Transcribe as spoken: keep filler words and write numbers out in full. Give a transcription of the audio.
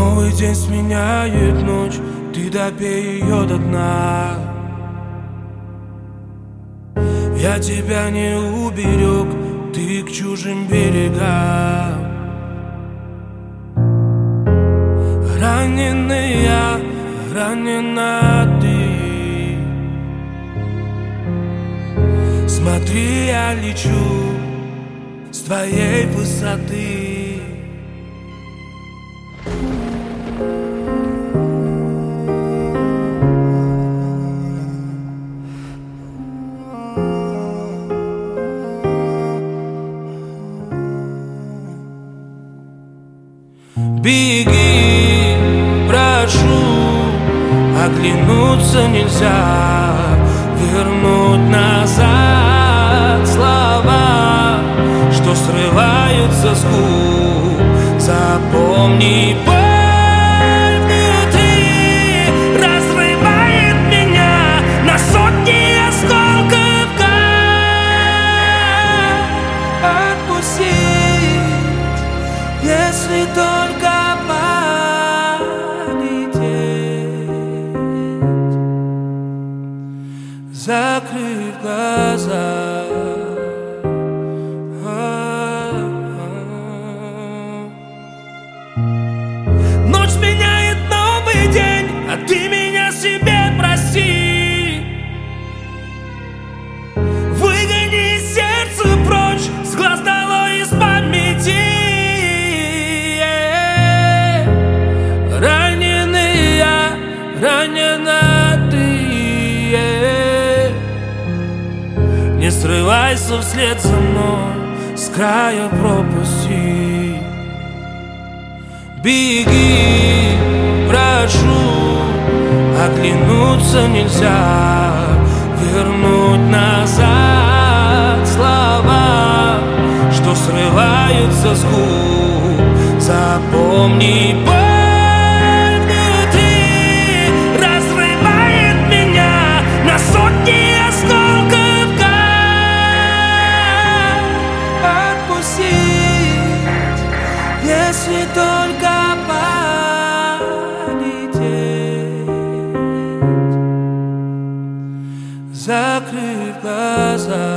Новый день сменяет ночь, ты допей ее до дна. Я тебя не уберег, ты к чужим берегам. Раненый я, ранена ты. Смотри, я лечу с твоей высоты. Беги, прошу, оглянуться нельзя, вернуть назад слова, что срываются с губ. Запомни, боль внутри разрывает меня на сотни осколков. Отпустить, если только закрыв глаза. Ночь меняет новый день, а ты меня себе прости. Выгони из сердца прочь, с глаз долой, из памяти. Раненый я, ранена ты. Не срывайся вслед за мной с края пропасти. Беги, прошу, оглянуться нельзя, вернуть назад слова, что срываются с губ. Запомни, боль внутри разрывает меня на сотни осколков. Если только полететь, закрыв глаза.